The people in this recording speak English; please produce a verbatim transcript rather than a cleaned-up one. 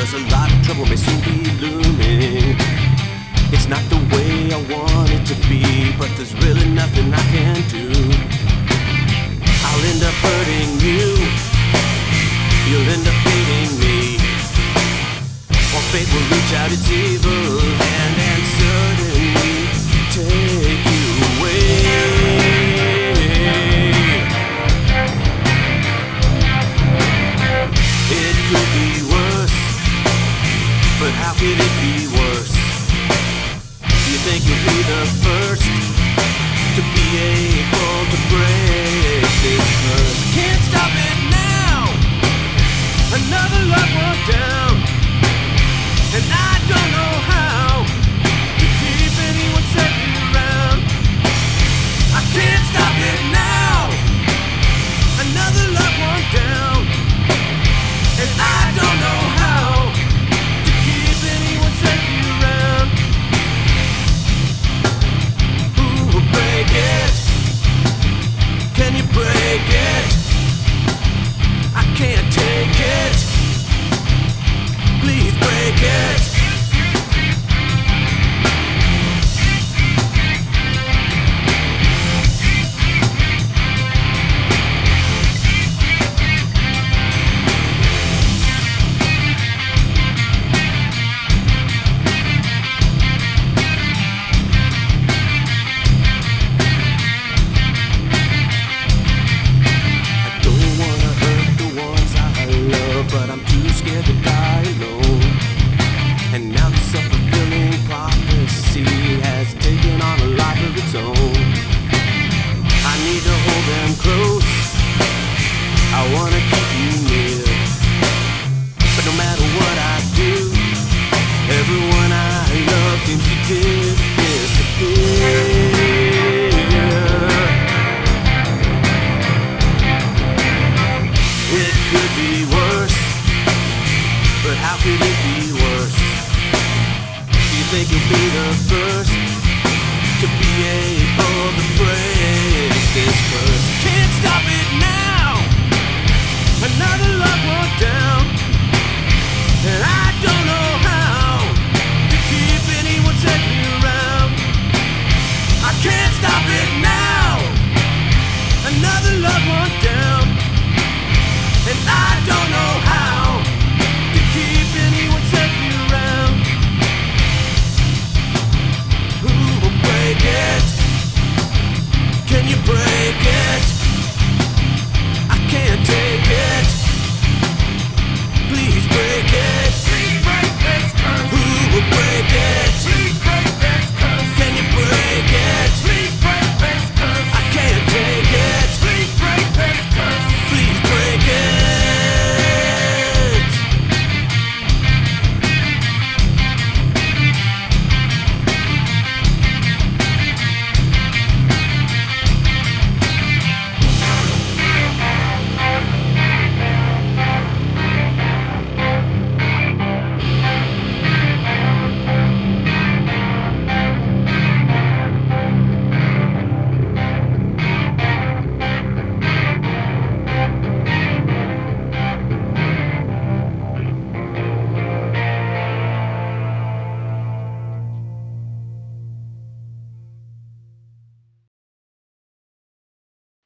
'cause a lot of trouble may soon be looming. It's not the way I want it to be, but there's really nothing I can do. I'll end up hurting you, you'll end up hating me, or fate will reach out its evil hand and suddenly take you away. It could be worse, but how could it be worse? You think you'll be the first to be able to break this curse? Can't stop it now. Another loved one down, and I don't know how to keep anyone safe around. I can't stop it now. Another loved one down, and I don't know how to keep anyone safe around. Ooh, break it. Can you break it? I can't take it. Please break it. But I'm too scared to die alone. And now the self-fulfilling prophecy has taken on a life of its own. I need to hold them close, I wanna keep you near, but no matter what I do, everyone I love seems to disappear. It could be worse, but how could it be worse? Do you think you'll be the first to be able to break this curse? Can't stop it now.